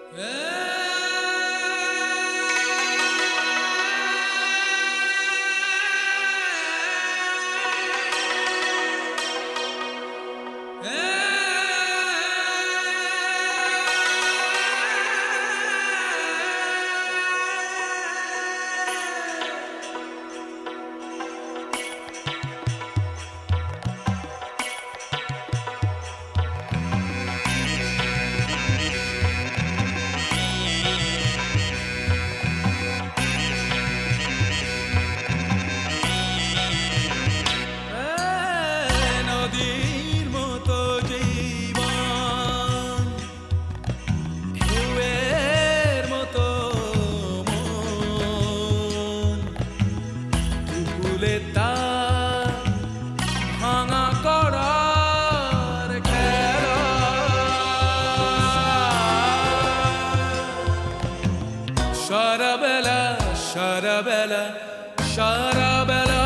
Sharabella, Sharabella,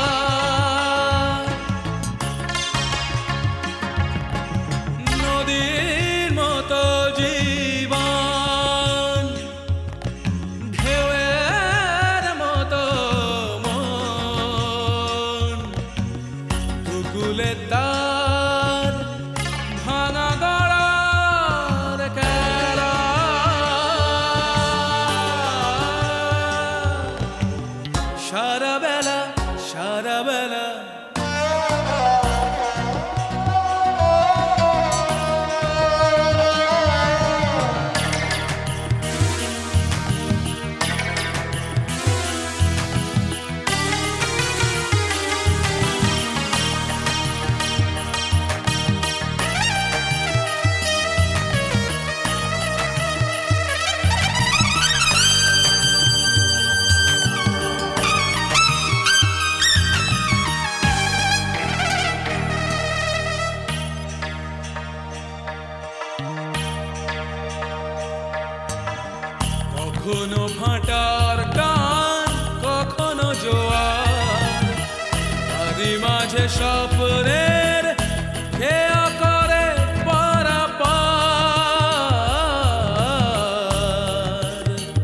নদীর মতো জীবন, ঢেউয়ের মতো মন, দুকুলে তার ভাঙা গড়ার খেলা। Sharabella, Sharabella, কখনো ভাটার টান, কখনো জোয়ার, তারই মাঝে স্বপ্নের খেয়া করে পারাপার।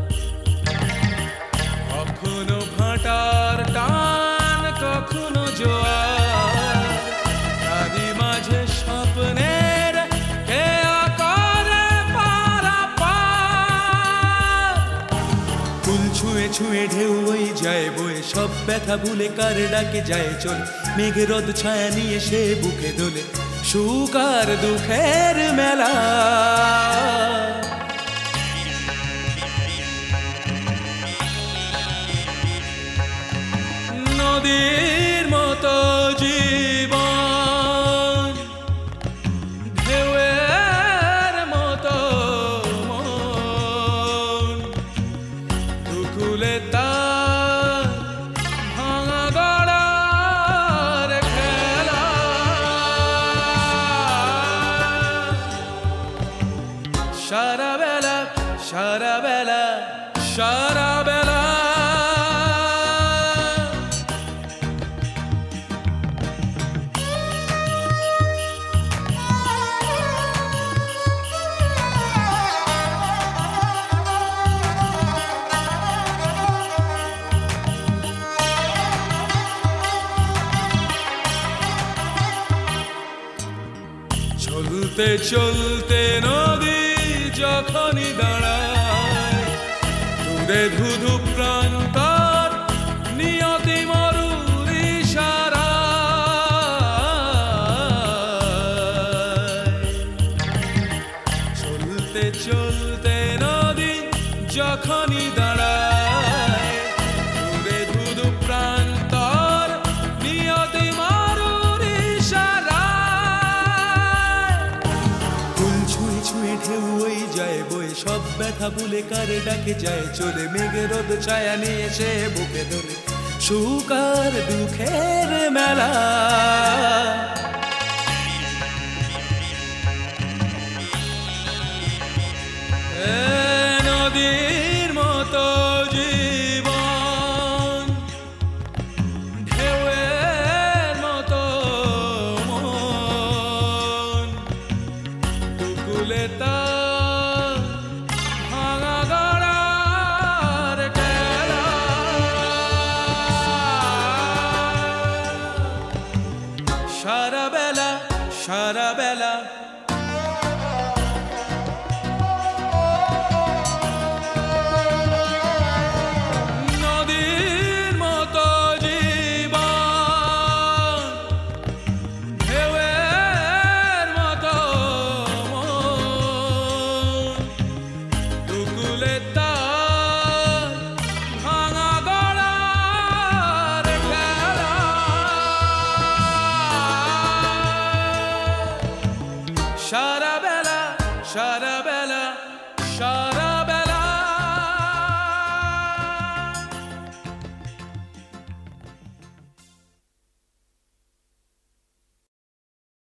কখনো ভাটার টান, কখনো জোয়ার, তারই মাঝে স্বপ্নের খেয়া করে পারাপার। ফুল ছুঁয়ে ছুঁয়ে ঢেউ ওই যায় বয়ে, সব ব্যথা ভুলে কার ডাকে যায় চলে, মেঘে রোদ ছায়া নিয়ে সে বুকে দোলে, সুখ আর দুঃখের মেলা। নদীর মতো জীবন, ঢেউয়ের মতো মন, দুকুলে তার ভাঙা গড়ার খেলা। Sharabella, Sharabella, Sharabella, চলতে চলতে নদী যখনই দাঁড়ায়, দূরে ধুধু প্রান্তর নিয়তি মরুর ইশারায়। চলতে চলতে নদী যখনই দাঁড়ায়, দূরে ধুধু প্রান্তর নিয়তি মরুর ইশারায়। ফুল ছুঁয়ে ছুঁয়ে ঢেউ ওই যায় বয়ে, সব ব্যথা ভুলে কার ডাকে যায় চলে, মেঘে রোদ ছায়া নিয়ে সে বুকে ধরে, সুখ আর দুঃখের মেলা। নদীর মতো জীবন, ঢেউয়ের মতো মন, দুকুলে তার নদীর মতো জীবন, ঢেউয়ের মতো মন, দুকুলে তার ভাঙা গড়ার খেলা। সারা বেলা সারা